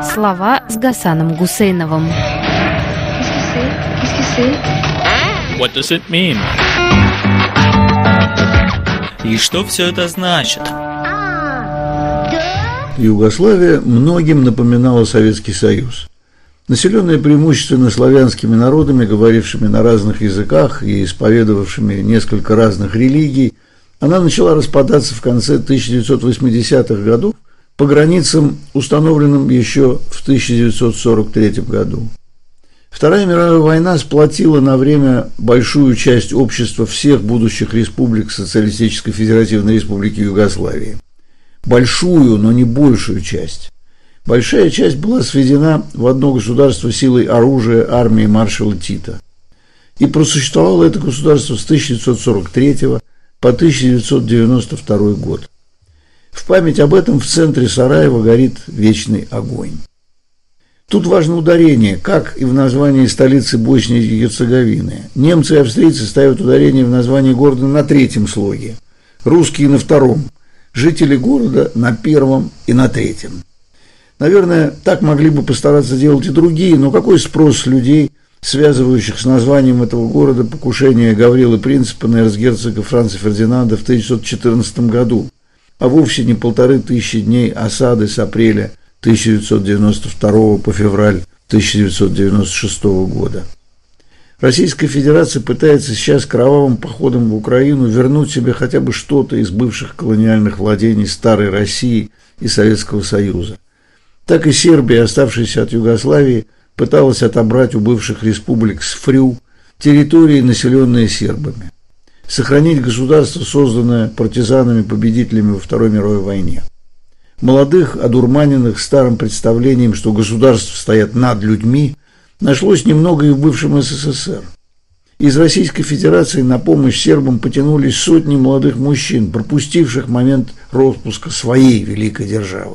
Слова с Гасаном Гусейновым. What does it mean? И что все это значит? Югославия многим напоминала Советский Союз. Населенная преимущественно славянскими народами, говорившими на разных языках и исповедовавшими несколько разных религий, она начала распадаться в конце 1980-х годов по границам, установленным еще в 1943 году. Вторая мировая война сплотила на время большую часть общества всех будущих республик Социалистической Федеративной Республики Югославии. Большую, но не большую часть. Большая часть была сведена в одно государство силой оружия армии маршала Тита. И просуществовало это государство с 1943 по 1992 год. В память об этом в центре Сараева горит вечный огонь. Тут важно ударение, как и в названии столицы Боснии и Герцеговины. Немцы и австрийцы ставят ударение в названии города на третьем слоге, русские на втором, жители города на первом и на третьем. Наверное, так могли бы постараться делать и другие, но какой спрос людей, связывающих с названием этого города покушение Гаврилы Принципа на эрцгерцога Франца Фердинанда в 1914 году, а вовсе не 1500 дней осады с апреля 1992 по февраль 1996 года. Российская Федерация пытается сейчас кровавым походом в Украину вернуть себе хотя бы что-то из бывших колониальных владений старой России и Советского Союза. Так и Сербия, оставшаяся от Югославии, пыталась отобрать у бывших республик СФРЮ территории, населенные сербами, сохранить государство, созданное партизанами-победителями во Второй мировой войне. Молодых, одурманенных старым представлением, что государства стоят над людьми, нашлось немного и в бывшем СССР. Из Российской Федерации на помощь сербам потянулись сотни молодых мужчин, пропустивших момент распуска своей великой державы.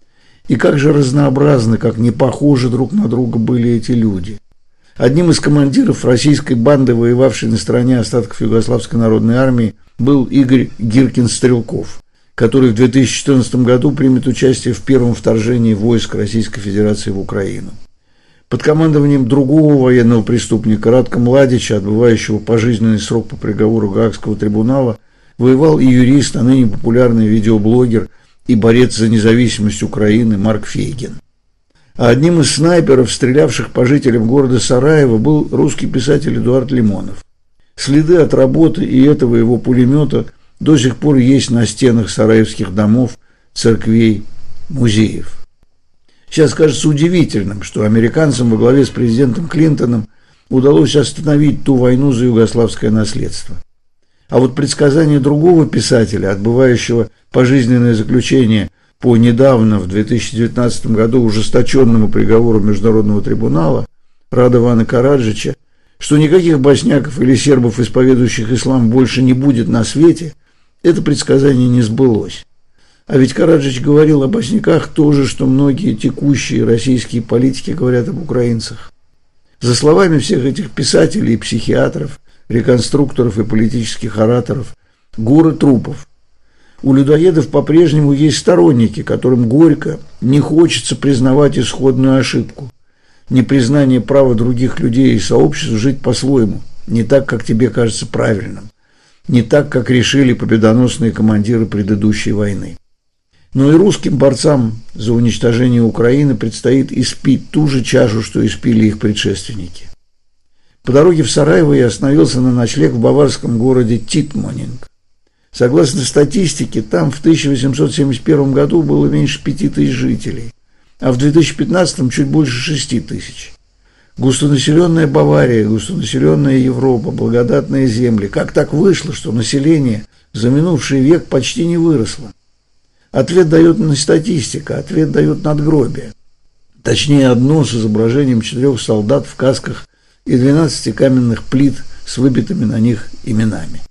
И как же разнообразны, как не похожи друг на друга были эти люди. Одним из командиров российской банды, воевавшей на стороне остатков Югославской народной армии, был Игорь Гиркин-Стрелков, который в 2014 году примет участие в первом вторжении войск Российской Федерации в Украину. Под командованием другого военного преступника Радка Младича, отбывающего пожизненный срок по приговору Гаагского трибунала, воевал и юрист, а ныне популярный видеоблогер и борец за независимость Украины Марк Фейгин. А одним из снайперов, стрелявших по жителям города Сараева, был русский писатель Эдуард Лимонов. Следы от работы и этого его пулемета до сих пор есть на стенах сараевских домов, церквей, музеев. Сейчас кажется удивительным, что американцам во главе с президентом Клинтоном удалось остановить ту войну за югославское наследство. А вот предсказание другого писателя, отбывающего пожизненное заключение по недавно, в 2019 году, ужесточенному приговору Международного трибунала, Радована Караджича, что никаких босняков или сербов, исповедующих ислам, больше не будет на свете, это предсказание не сбылось. А ведь Караджич говорил о босняках то же, что многие текущие российские политики говорят об украинцах. За словами всех этих писателей и психиатров, реконструкторов и политических ораторов, горы трупов. У людоедов по-прежнему есть сторонники, которым горько не хочется признавать исходную ошибку, непризнание права других людей и сообществ жить по-своему, не так, как тебе кажется правильным, не так, как решили победоносные командиры предыдущей войны. Но и русским борцам за уничтожение Украины предстоит испить ту же чашу, что испили их предшественники. По дороге в Сараево я остановился на ночлег в баварском городе Титмонинг. Согласно статистике, там в 1871 году было меньше 5000 жителей, а в 2015 чуть больше 6000. Густонаселенная Бавария, густонаселенная Европа, благодатные земли. Как так вышло, что население за минувший век почти не выросло? Ответ дает не статистика, ответ дает надгробие. Точнее, одно с изображением 4 солдат в касках и 12 каменных плит с выбитыми на них именами.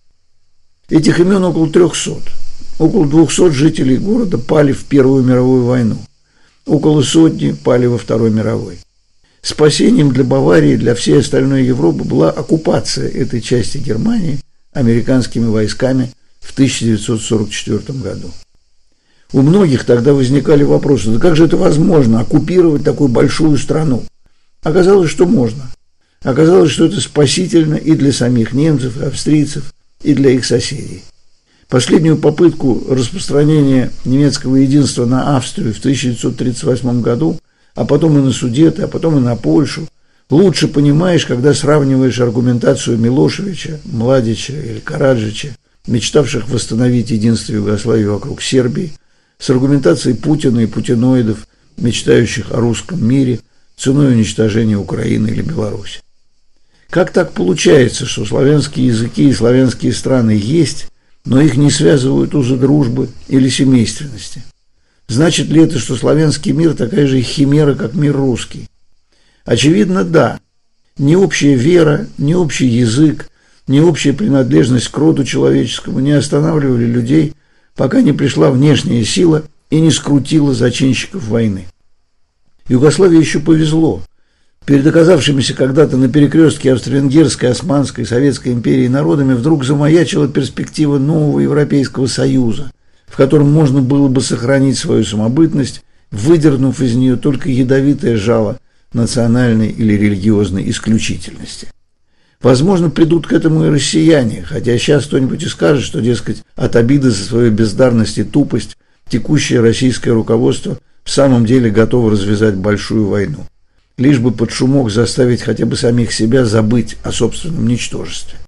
Этих имен около 300. Около 200 жителей города пали в Первую мировую войну. Около сотни пали во Второй мировой. Спасением для Баварии и для всей остальной Европы была оккупация этой части Германии американскими войсками в 1944 году. У многих тогда возникали вопросы: да как же это возможно, оккупировать такую большую страну? Оказалось, что можно. Оказалось, что это спасительно и для самих немцев, и австрийцев, и для их соседей. Последнюю попытку распространения немецкого единства на Австрию в 1938 году, а потом и на Судеты, а потом и на Польшу, лучше понимаешь, когда сравниваешь аргументацию Милошевича, Младича или Караджича, мечтавших восстановить единство Югославии вокруг Сербии, с аргументацией Путина и путиноидов, мечтающих о русском мире ценой уничтожения Украины или Беларуси. Как так получается, что славянские языки и славянские страны есть, но их не связывают узы дружбы или семейственности? Значит ли это, что славянский мир такая же химера, как мир русский? Очевидно, да. Ни общая вера, ни общий язык, ни общая принадлежность к роду человеческому не останавливали людей, пока не пришла внешняя сила и не скрутила зачинщиков войны. Югославии еще повезло. Перед оказавшимися когда-то на перекрестке Австро-Венгерской, Османской, Советской империи народами вдруг замаячила перспектива нового Европейского Союза, в котором можно было бы сохранить свою самобытность, выдернув из нее только ядовитое жало национальной или религиозной исключительности. Возможно, придут к этому и россияне, хотя сейчас кто-нибудь и скажет, что, дескать, от обиды за свою бездарность и тупость текущее российское руководство в самом деле готово развязать большую войну, лишь бы под шумок заставить хотя бы самих себя забыть о собственном ничтожестве.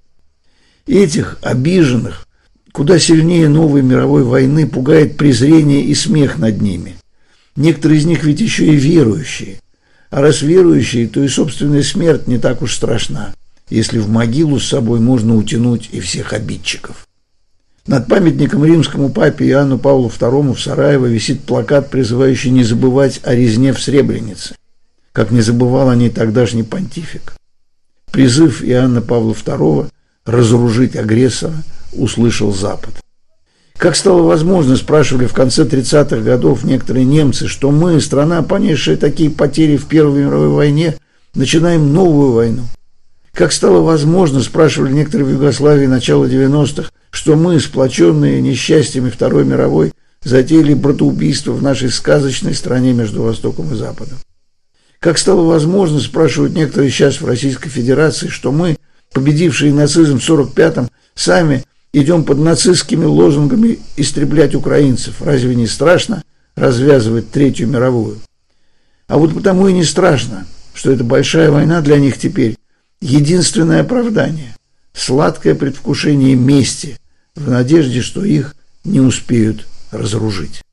Этих обиженных куда сильнее новой мировой войны пугает презрение и смех над ними. Некоторые из них ведь еще и верующие. А раз верующие, то и собственная смерть не так уж страшна, если в могилу с собой можно утянуть и всех обидчиков. Над памятником римскому папе Иоанну Павлу II в Сараево висит плакат, призывающий не забывать о резне в Сребренице, как не забывал о ней тогдашний понтифик. Призыв Иоанна Павла II разоружить агрессора услышал Запад. Как стало возможно, спрашивали в конце 30-х годов некоторые немцы, что мы, страна, понесшая такие потери в Первой мировой войне, начинаем новую войну? Как стало возможно, спрашивали некоторые в Югославии начала 90-х, что мы, сплоченные несчастьями Второй мировой, затеяли братоубийство в нашей сказочной стране между Востоком и Западом? Как стало возможно, спрашивают некоторые сейчас в Российской Федерации, что мы, победившие нацизм в 1945-м, сами идем под нацистскими лозунгами истреблять украинцев? Разве не страшно развязывать Третью мировую? А вот потому и не страшно, что эта большая война для них теперь единственное оправдание, сладкое предвкушение мести в надежде, что их не успеют разоружить.